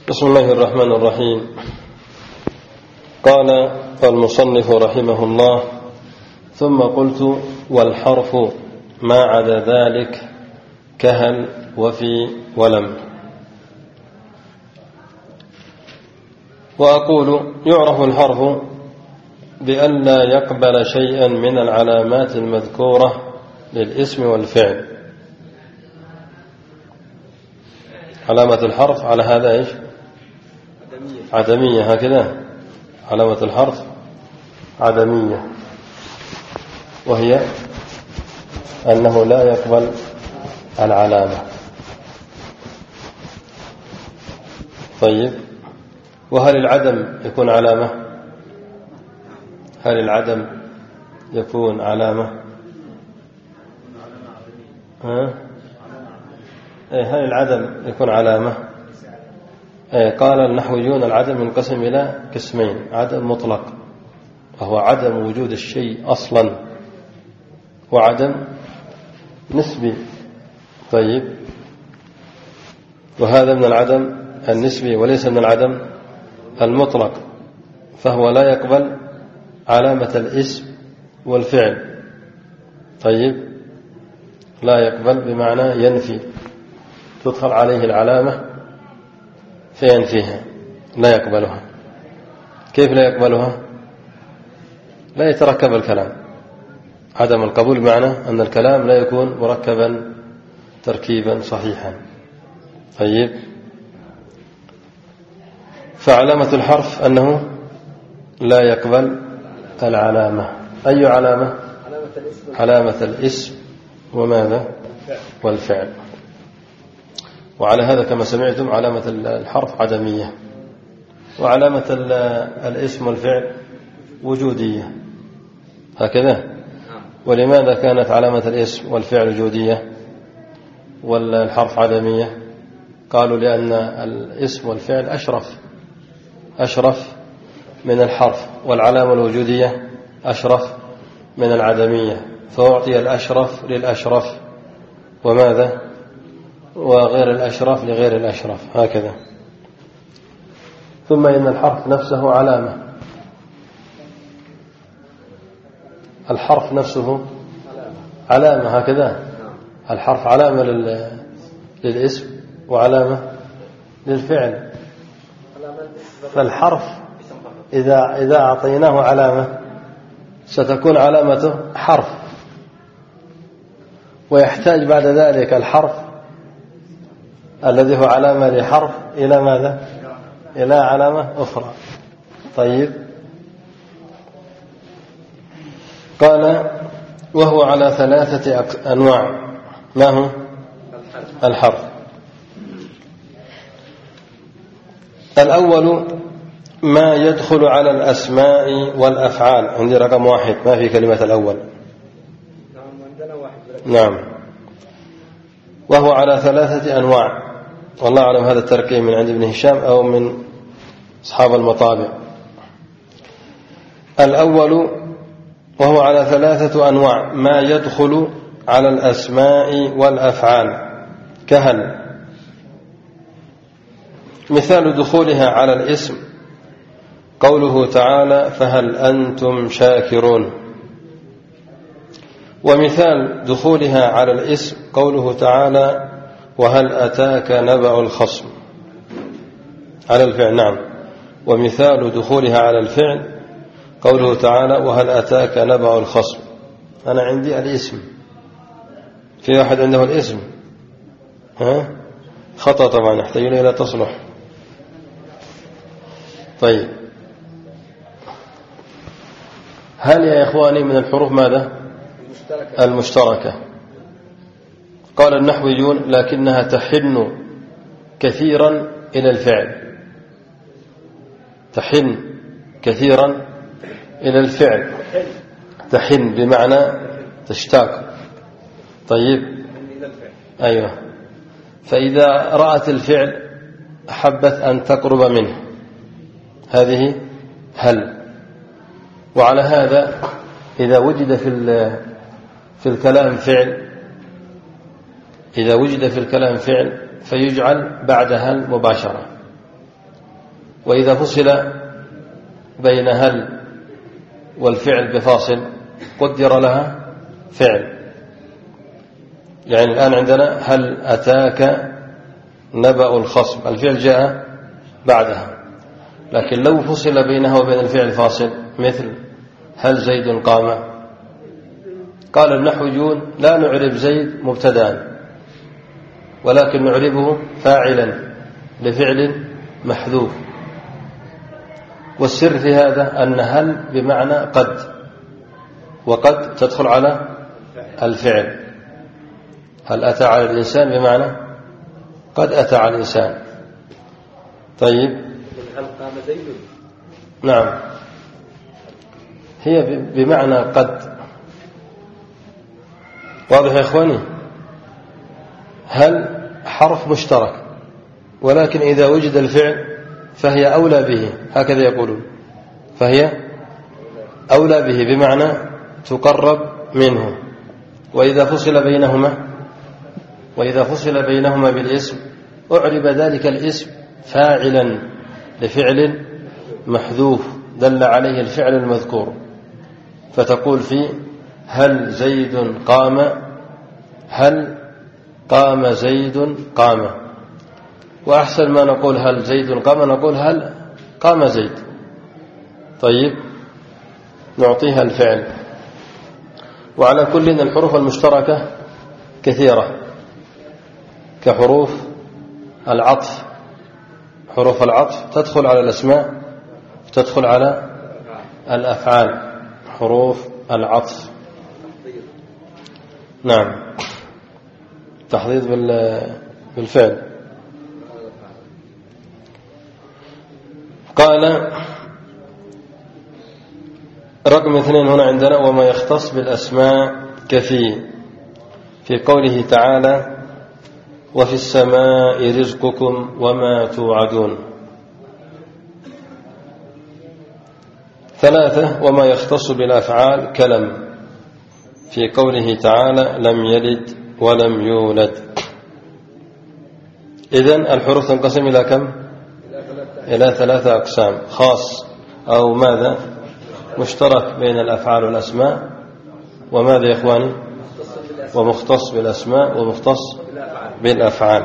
بسم الله الرحمن الرحيم. قال المصنف رحمه الله: ثم قلت: والحرف ما عدا ذلك كهل وفي ولم. وأقول: يعرف الحرف بأن لا يقبل شيئا من العلامات المذكورة للاسم والفعل. علامة الحرف على هذا إيش؟ عدمية. هكذا علامة الحرف عدمية، وهي أنه لا يقبل العلامة. طيب، وهل العدم يكون علامة؟ هل العدم يكون علامة؟ هل العدم يكون علامة؟ قال النحويون: العدم ينقسم إلى قسمين: عدم مطلق وهو عدم وجود الشيء أصلا، وعدم نسبي. طيب، وهذا من العدم النسبي وليس من العدم المطلق، فهو لا يقبل علامة الاسم والفعل. طيب، لا يقبل بمعنى ينفي، تدخل عليه العلامة فينفيها، لا يقبلها. كيف لا يقبلها؟ لا يتركب الكلام. عدم القبول بمعنى أن الكلام لا يكون مركبا تركيبا صحيحا. طيب، فعلامة الحرف أنه لا يقبل العلامة. أي علامة؟ علامة الاسم وماذا؟ والفعل. وعلى هذا كما سمعتم علامة الحرف عدمية، وعلامة الاسم والفعل وجودية. هكذا. ولماذا كانت علامة الاسم والفعل وجودية والحرف عدمية؟ قالوا لأن الاسم والفعل أشرف من الحرف، والعلامة الوجودية أشرف من العدمية، فأعطي الأشرف للأشرف وماذا؟ وغير الأشرف لغير الأشرف. هكذا. ثم إن الحرف نفسه علامة. الحرف نفسه علامة. هكذا. الحرف علامة للاسم وعلامة للفعل. فالحرف إذا أعطيناه علامة ستكون علامته حرف، ويحتاج بعد ذلك الحرف الذي هو علامة لحرف إلى ماذا؟ إلى علامة أخرى. طيب، قال: وهو على 3 أنواع. ما هو الحرف؟ الأول ما يدخل على الأسماء والأفعال. عندي رقم 1، ما في كلمة الأول. نعم. وهو على 3 أنواع، والله أعلم هذا التركيب من عند ابن هشام أو من أصحاب المطابع. الأول وهو على 3 أنواع: ما يدخل على الأسماء والأفعال كهل. مثال دخولها على الاسم قوله تعالى: فهل أنتم شاكرون. ومثال دخولها على الاسم قوله تعالى: وهل أتاك نبأ الخصم. على الفعل. نعم. ومثال دخولها على الفعل قوله تعالى: وهل أتاك نبأ الخصم. أنا عندي الاسم، في واحد عنده الاسم خطأ طبعا، يحتاج إلى تصلح. طيب، هل يا إخواني من الحروف ماذا؟ المشتركة. قال النحويون: لكنها تحن كثيرا إلى الفعل. تحن كثيرا إلى الفعل. تحن بمعنى تشتاق. طيب، أيوة. فإذا رأت الفعل أحبت أن تقرب منه، هذه هل. وعلى هذا إذا وجد في الكلام فعل، إذا وجد في الكلام فعل فيجعل بعد هل مباشرة. وإذا فصل بين هل والفعل بفاصل قدر لها فعل. يعني الآن عندنا هل أتاك نبأ الخصم، الفعل جاء بعدها، لكن لو فصل بينها وبين الفعل فاصل مثل هل زيد قام، قال النحويون لا نعرب زيد مبتدأ ولكن نعربه فاعلا لفعل محذوف. والسر في هذا أن هل بمعنى قد، وقد تدخل على الفعل. هل أتى على الإنسان بمعنى قد أتى على الإنسان. طيب هل قام زيد؟ نعم، هي بمعنى قد. واضح يا إخواني؟ هل حرف مشترك، ولكن إذا وجد الفعل فهي أولى به، هكذا يقولون، فهي أولى به بمعنى تقرب منه. وإذا فصل بينهما بالاسم أعرب ذلك الاسم فاعلا لفعل محذوف دل عليه الفعل المذكور، فتقول فيه هل زيد قام، هل قام زيد قام. وأحسن ما نقول هل زيد قام نقول هل قام زيد. طيب نعطيها الفعل. وعلى كل الحروف المشتركة كثيرة كحروف العطف. حروف العطف تدخل على الأسماء تدخل على الأفعال. حروف العطف نعم، تحضيض بالفعل. قال رقم 2 هنا عندنا وما يختص بالأسماء في قوله تعالى وفي السماء رزقكم وما توعدون. 3 وما يختص بالأفعال كلم في قوله تعالى لم يلد ولم يولد. إذن الحروف تنقسم إلى كم؟ إلى 3 أقسام: خاص أو ماذا مشترك بين الأفعال والأسماء، وماذا يا إخواني؟ ومختص بالأسماء ومختص بالأفعال.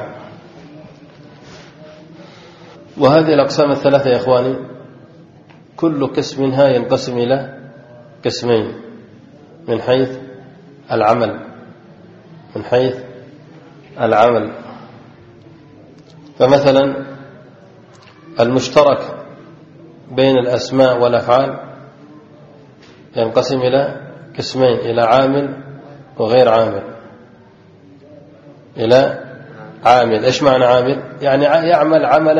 وهذه الأقسام الثلاثة يا إخواني كل قسم منها ينقسم إلى قسمين من حيث العمل. فمثلا المشترك بين الأسماء والأفعال ينقسم إلى قسمين: إلى عامل وغير عامل. إلى عامل. إيش معنى عامل؟ يعني يعمل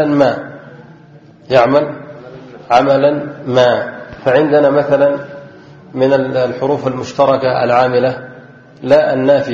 عملا ما. فعندنا مثلا من الحروف المشتركة العاملة لا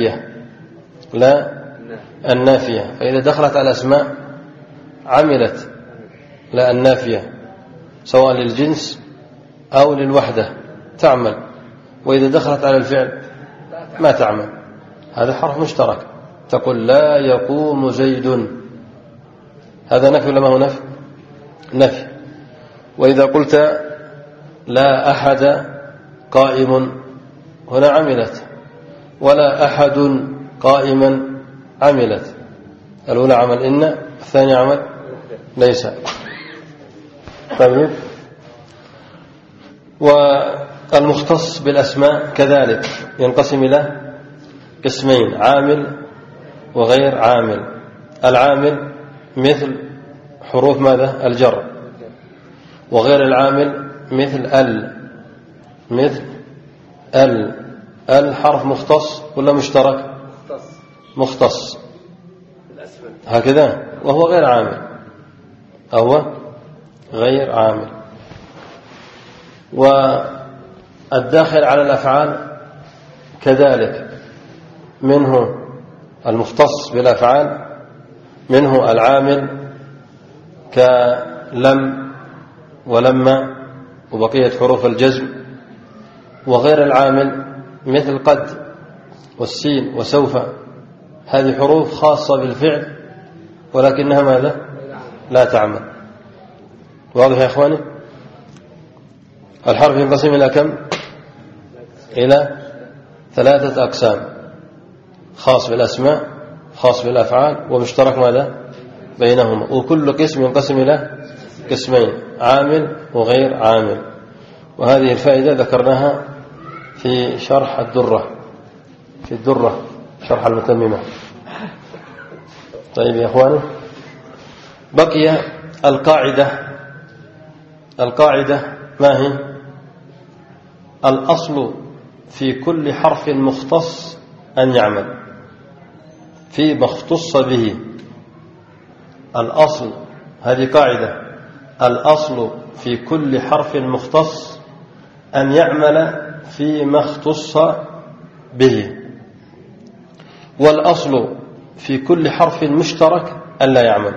النافية، فإذا دخلت على الأسماء عملت لا النافية سواء للجنس أو للوحدة تعمل، وإذا دخلت على الفعل ما تعمل. هذا حرف مشترك. تقول لا يقوم زيد، هذا نفي ولا ما هو نفي. وإذا قلت لا أحد قائم هنا عملت، ولا أحد قائما عملت. الأولى عمل إن، الثانية عمل ليس. طيب والمختص بالأسماء كذلك ينقسم إلى قسمين: عامل وغير عامل. العامل مثل حروف ماذا؟ الجر. وغير العامل مثل ال حرف مختص ولا مشترك؟ مختص هكذا، وهو غير عامل. والداخل على الأفعال كذلك منه المختص بالأفعال، منه العامل كلم ولما وبقية حروف الجزم. وغير العامل مثل قد والسين وسوف، هذه حروف خاصة بالفعل ولكنها ماذا؟ لا تعمل. واضح يا إخواني؟ الحرف ينقسم إلى كم؟ إلى 3 أقسام: خاص بالأسماء، خاص بالأفعال، ومشترك ماذا بينهما. وكل قسم ينقسم إلى قسمين: عامل وغير عامل. وهذه الفائدة ذكرناها في شرح الدرة، في الدرة شرح المتممة. طيب يا إخواني، بقي القاعدة. القاعدة ما هي؟ الأصل في كل حرف مختص أن يعمل فيما اختص به. الأصل، هذه قاعدة: الأصل في كل حرف مختص أن يعمل فيما اختص به، والأصل في كل حرف مشترك أن لا يعمل.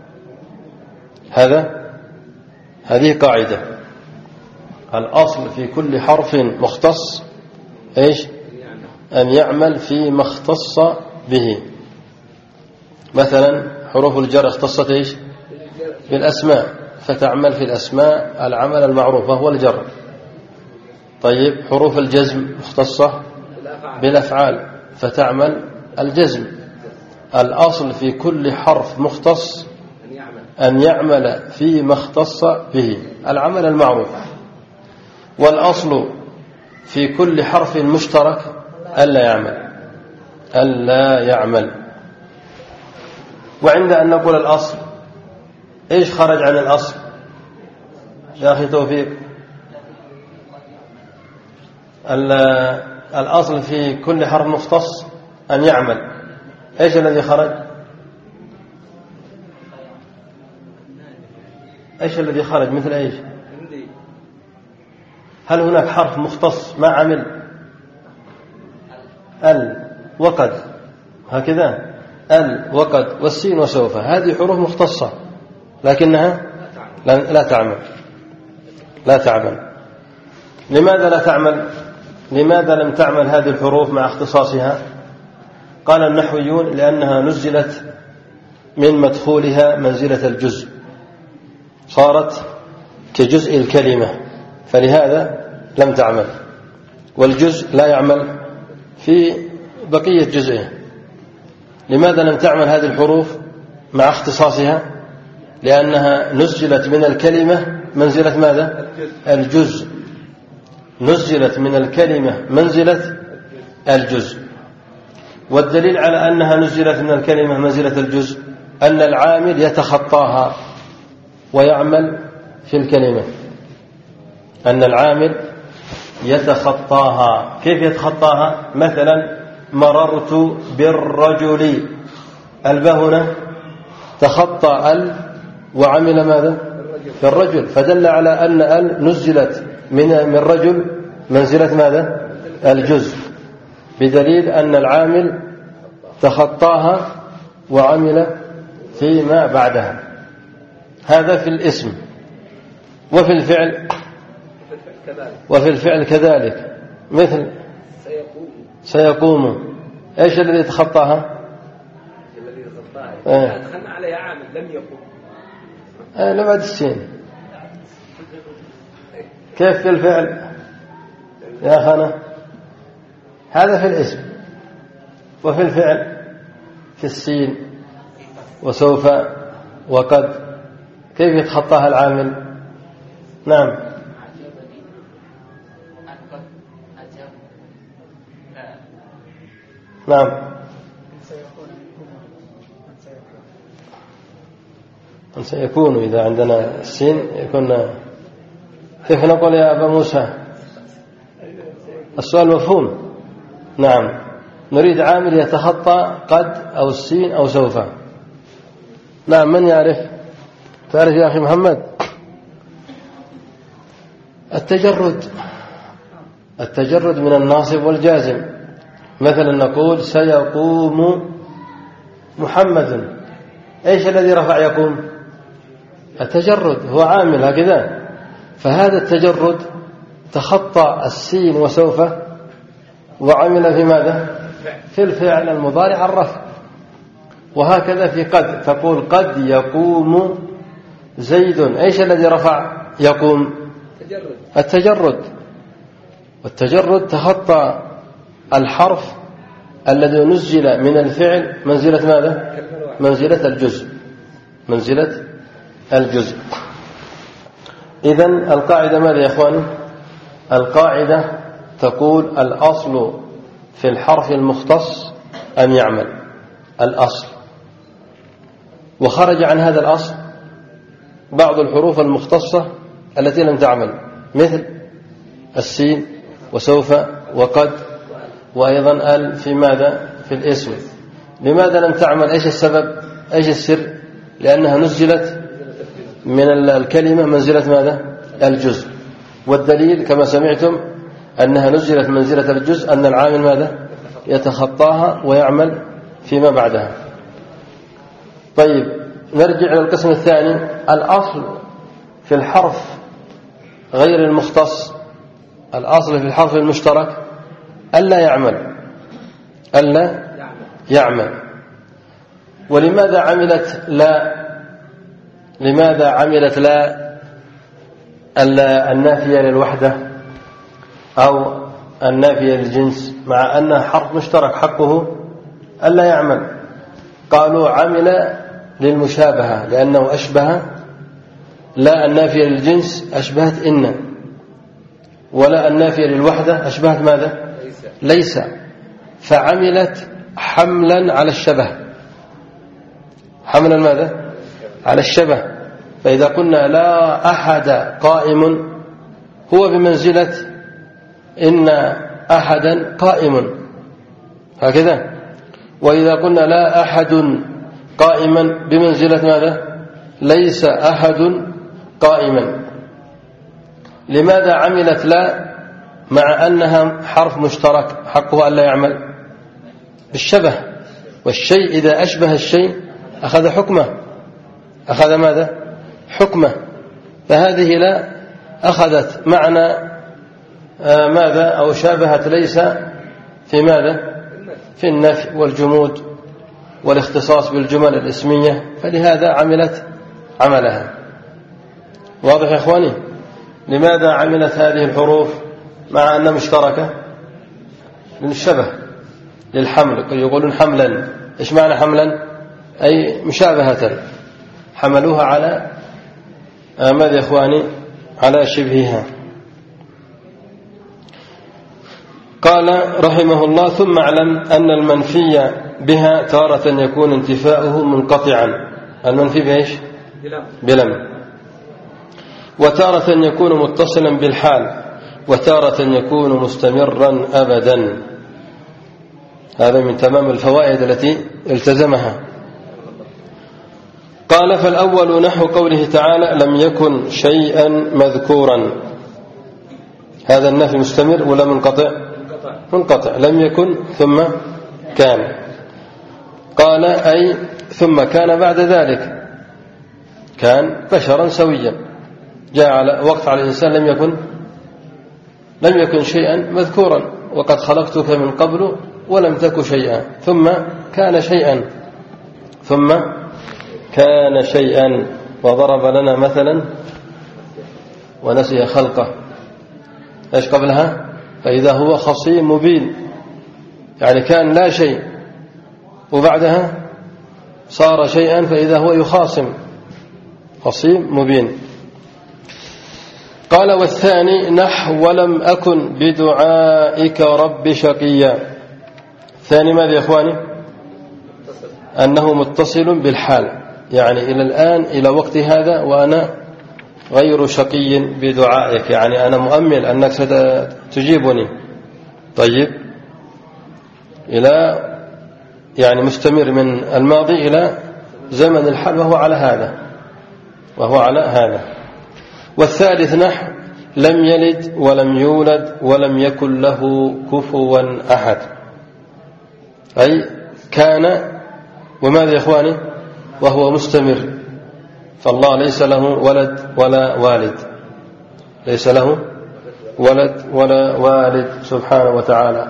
هذه قاعدة. الأصل في كل حرف مختص إيش؟ أن يعمل فيما اختص به. مثلا حروف الجر اختصت إيش؟ بالأسماء، فتعمل في الأسماء العمل المعروف وهو الجر. طيب حروف الجزم مختصة بالأفعال، فتعمل الجزم. الأصل في كل حرف مختص أن يعمل فيما اختص به، العمل المعروف. والأصل في كل حرف مشترك ألا يعمل. وعند أن نقول الأصل، إيش خرج عن الأصل يا أخي توفيق؟ الأصل في كل حرف مختص أن يعمل، إيش الذي خرج؟ إيش الذي خرج؟ مثل إيش؟ هل هناك حرف مختص ما عمل؟ ال وقد، هكذا ال وقد والسين وسوف، هذه حروف مختصة لكنها لا تعمل. لماذا لا تعمل؟ لماذا لم تعمل هذه الحروف مع اختصاصها؟ قال النحويون: لأنها نزلت من مدخولها منزلة الجزء، صارت كجزء الكلمة، فلهذا لم تعمل. والجزء لا يعمل في بقية جزئه. لماذا لم تعمل هذه الحروف مع اختصاصها؟ لأنها نزلت من الكلمة منزلة ماذا؟ الجزء. نزلت من الكلمة منزلة الجزء. والدليل على أنها نزلت من الكلمة منزلة الجزء أن العامل يتخطاها ويعمل في الكلمة. أن العامل يتخطاها. كيف يتخطاها؟ مثلا مررت بالرجل، الباء هنا تخطى ال وعمل ماذا؟ بالرجل، فدل على أن ال نزلت من رجل منزلة ماذا؟ الجزء، بدليل أن العامل تخطاها وعمل فيما بعدها. هذا في الاسم. وفي الفعل كذلك، مثل سيقوم. ايش الذي يتخطاها؟ دخلنا عليها عامل لم يقوم، لبعد السين. كيف في الفعل يا أخانا؟ هذا في الاسم. وفي الفعل في السين وسوف وقد، كيف يتخطاها العامل؟ نعم. نعم. من سيكون، إذا عندنا السين يكون. كيف نقول يا أبا موسى؟ السؤال مفهوم. نعم، نريد عامل يتخطى قد أو السين أو سوف. نعم، من يعرف؟ تعرف يا أخي محمد؟ التجرد من الناصب والجازم. مثلا نقول سيقوم محمد، ايش الذي رفع يقوم؟ التجرد، هو عامل هكذا. فهذا التجرد تخطى السين وسوف وعمل في ماذا؟ في الفعل المضارع الرفع. وهكذا في قد، تقول قد يقوم زيد، إيش الذي رفع يقوم؟ التجرد. والتجرد تخطى الحرف الذي نزل من الفعل منزلة ماذا؟ منزلة الجزء، منزلة الجزء. إذن القاعدة ماذا يا إخواني؟ القاعدة تقول الأصل في الحرف المختص أن يعمل، الأصل. وخرج عن هذا الأصل بعض الحروف المختصة التي لم تعمل، مثل السين وسوف وقد وأيضا ال في ماذا؟ في الاسم. لماذا لم تعمل؟ إيش السبب؟ إيش السر؟ لأنها نزلت من الكلمة منزلة ماذا؟ الجزء. والدليل كما سمعتم أنها نزلت منزلة الجزء، أن العامل ماذا؟ يتخطاها ويعمل فيما بعدها. طيب نرجع إلى القسم الثاني. الأصل في الحرف غير المختص، الأصل في الحرف المشترك ألا يعمل، ألا يعمل. ولماذا عملت لا؟ لماذا عملت لا النافية للوحدة أو النافية للجنس مع أنها حرف مشترك حقه ألا يعمل؟ قالوا عمل للمشابهة لأنه أشبه، لا النافية للجنس أشبهت إن، ولا النافية للوحدة أشبهت ماذا؟ ليس. فعملت حملا على الشبه، حملا ماذا؟ على الشبه. فإذا قلنا لا أحد قائم هو بمنزلة إن أحدا قائم، هكذا. وإذا قلنا لا أحد قائما بمنزلة ماذا؟ ليس أحد قائما. لماذا عملت لا مع أنها حرف مشترك حقه ألا يعمل؟ بالشبه. والشيء إذا أشبه الشيء أخذ حكمه، أخذ ماذا؟ حكمه. فهذه لا أخذت معنى ماذا؟ أو شابهت ليس في ماذا؟ في النفي والجمود والاختصاص بالجمل الاسمية، فلهذا عملت عملها. واضح يا إخواني؟ لماذا عملت هذه الحروف مع أنها مشتركة؟ للشبه، للحمل. يقولون حملا. إيش معنى حملا؟ أي مشابهة، حملوها على ماذا يا إخواني؟ على شبهها. قال رحمه الله: ثم اعلم أن المنفي بها تارة يكون انتفاؤه منقطعا. المنفي بإيش؟ بلم. وتارة يكون متصلا بالحال، وتارة يكون مستمرا أبدا. هذا من تمام الفوائد التي التزمها. قال: فالأول نحو قوله تعالى: لم يكن شيئا مذكورا. هذا النفي مستمر ولا منقطع؟ منقطع. لم يكن ثم كان. قال: أي ثم كان بعد ذلك، كان بشرا سويا. جاء على وقت عليه الإنسان لم يكن شيئا مذكورا، وقد خلقتك من قبل ولم تك شيئا، ثم كان شيئا، ثم كان شيئا. وضرب لنا مثلا ونسي خلقه. ايش قبلها؟ فإذا هو خصيم مبين، يعني كان لا شيء، وبعدها صار شيئا فإذا هو يخاصم، خصيم مبين. قال: والثاني نحو ولم أكن بدعائك رب شقيا. الثاني ماذا يا إخواني؟ أنه متصل بالحال، يعني إلى الآن إلى وقت هذا وأنا غير شقي بدعائك، يعني أنا مؤمل أنك ستجيبني. طيب، إلى يعني مستمر من الماضي إلى زمن الحال وهو على هذا. والثالث نحو لم يلد ولم يولد ولم يكن له كفوا أحد. أي كان وماذا يا إخواني؟ وهو مستمر. فالله ليس له ولد ولا والد، ليس له ولد ولا والد سبحانه وتعالى.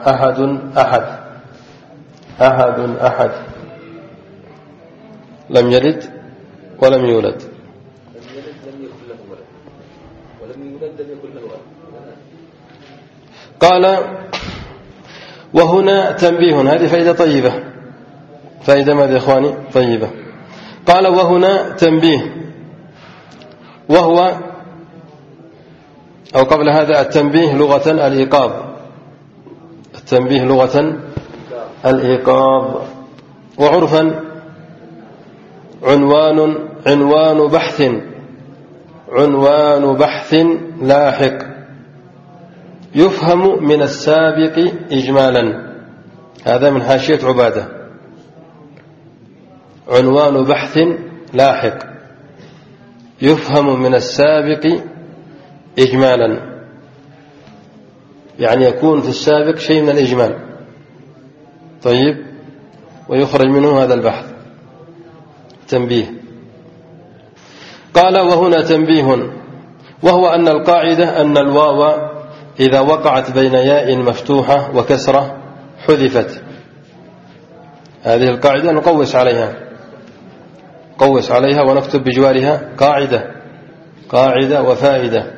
أحد، لم يلد ولم يولد. المقدم يكون الواو. قال وهنا تنبيه. هذه فائدة طيبة، فائدة ماذا يا إخواني؟ طيبة. قال وهنا تنبيه، وهو أو قبل هذا التنبيه لغة الإيقاظ. التنبيه لغة الإيقاظ، وعرفا عنوان بحث لاحق يفهم من السابق إجمالا. هذا من حاشية عبادة. عنوان بحث لاحق يفهم من السابق إجمالا، يعني يكون في السابق شيء من الإجمال، طيب، ويخرج منه هذا البحث. تنبيه. قال وهنا تنبيه، وهو أن القاعدة أن الواو إذا وقعت بين ياء مفتوحة وكسرة حذفت. هذه القاعدة نقوس عليها ونكتب بجوارها قاعدة وفائدة.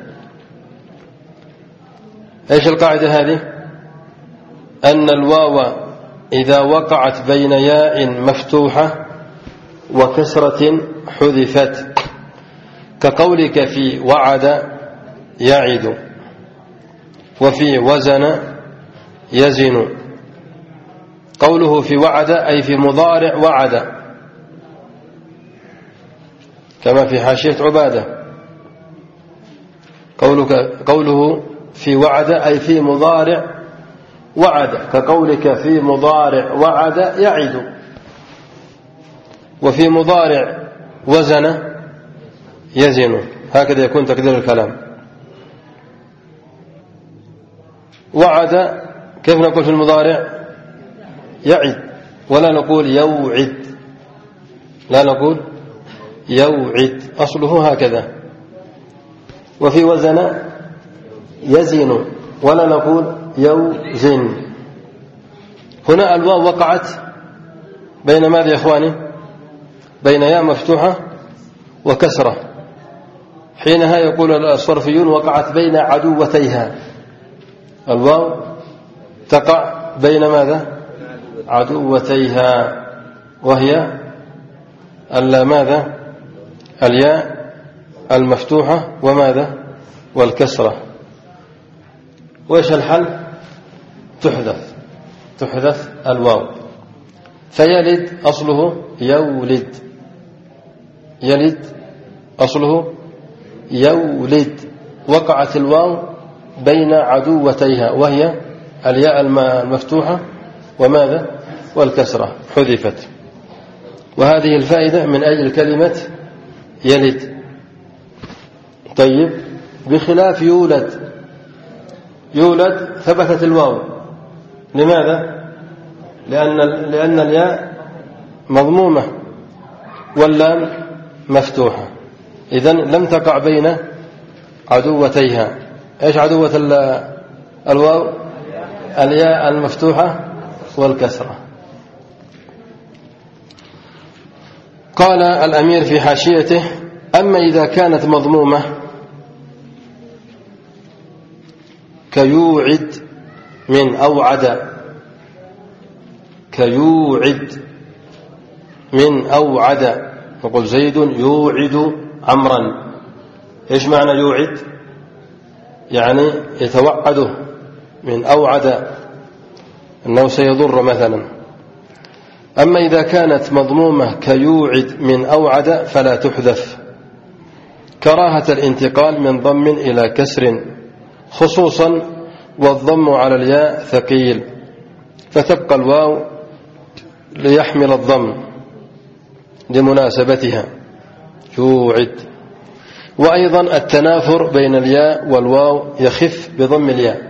ايش القاعدة هذه؟ أن الواو إذا وقعت بين ياء مفتوحة وكسرة حذفت، كقولك في وعد يعد، وفي وزن يزن. قوله في وعد أي في مضارع وعد، كما في حاشية عبادة. قوله في وعد أي في مضارع وعد، كقولك في مضارع وعد يعد. وفي مضارع وزن يزن، هكذا يكون تقدير الكلام. وعد كيف نقول في المضارع؟ يعد، ولا نقول يوعد، لا نقول يوعد، أصله هكذا. وفي وزن يزن، ولا نقول يوزن. هنا الواو وقعت بين ماذا يا إخواني؟ بين ياء مفتوحة وكسرة. حينها يقول الصرفيون وقعت بين عدوتيها. الواو تقع بين ماذا؟ عدوتيها، وهي ماذا؟ الياء المفتوحة وماذا؟ والكسرة. وإيش الحل؟ تحذف الواو، فيلد أصله يلد أصله يولد. وقعت الواو بين عدوتيها، وهي الياء المفتوحة وماذا؟ والكسرة، حذفت. وهذه الفائدة من أجل كلمة يلد. طيب، بخلاف يولد ثبتت الواو. لماذا؟ لأن الياء مضمومة واللام مفتوحة، إذن لم تقع بين عدوتيها. إيش عدوة الواو؟ الياء المفتوحة والكسرة. قال الأمير في حاشيته: أما إذا كانت مضمومة كيوعد من أوعد، نقول زيد يوعد عمرا. إيش معنى يوعد؟ يعني يتوعده من أوعد أنه سيضر مثلا. أما إذا كانت مضمومة كيوعد من أوعد فلا تحذف، كراهة الانتقال من ضم إلى كسر، خصوصا والضم على الياء ثقيل، فتبقى الواو ليحمل الضم لمناسبتها يوعد. وأيضا التنافر بين الياء والواو يخف بضم الياء.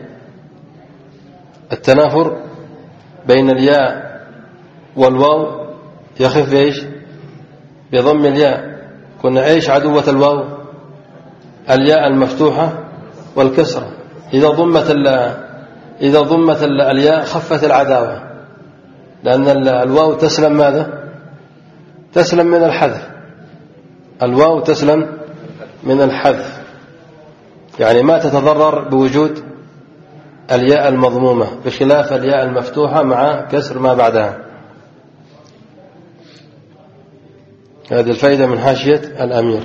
التنافر بين الياء والواو يخف بإيش؟ بضم الياء. كنا إيش عدوة الواو؟ الياء المفتوحة والكسرة. إذا ضمت الياء خفت العداوة، لأن الواو تسلم ماذا؟ تسلم من الحذف. الواو تسلم من الحذف. يعني ما تتضرر بوجود الياء المضمومة بخلاف الياء المفتوحة مع كسر ما بعدها. هذه الفائدة من حاشية الأمير.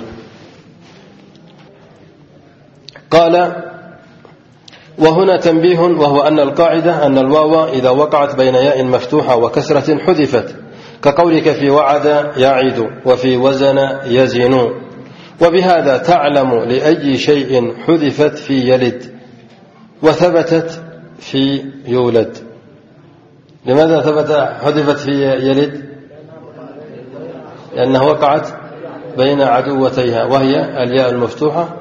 قال: وهنا تنبيه، وهو أن القاعدة أن الواو إذا وقعت بين ياء مفتوحة وكسرة حذفت، كقولك في وعد يعد وفي وزن يزن. وبهذا تعلم لأي شيء حذفت في يلد وثبتت في يولد. لماذا حذفت في يلد؟ لأنها وقعت بين عدوتيها وهي الياء المفتوحة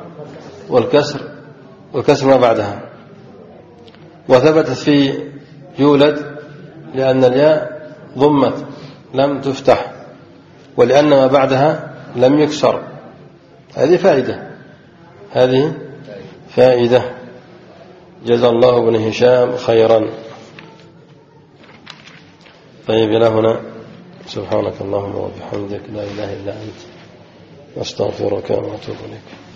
والكسر ما بعدها. وثبتت في يولد لأن الياء ضمت لم تفتح، ولأن ما بعدها لم يكسر. هذه فائدة. جزا الله ابن هشام خيرا. طيب، إلى هنا. سبحانك اللهم وبحمدك، لا إله إلا أنت، أستغفرك وأتوب إليك.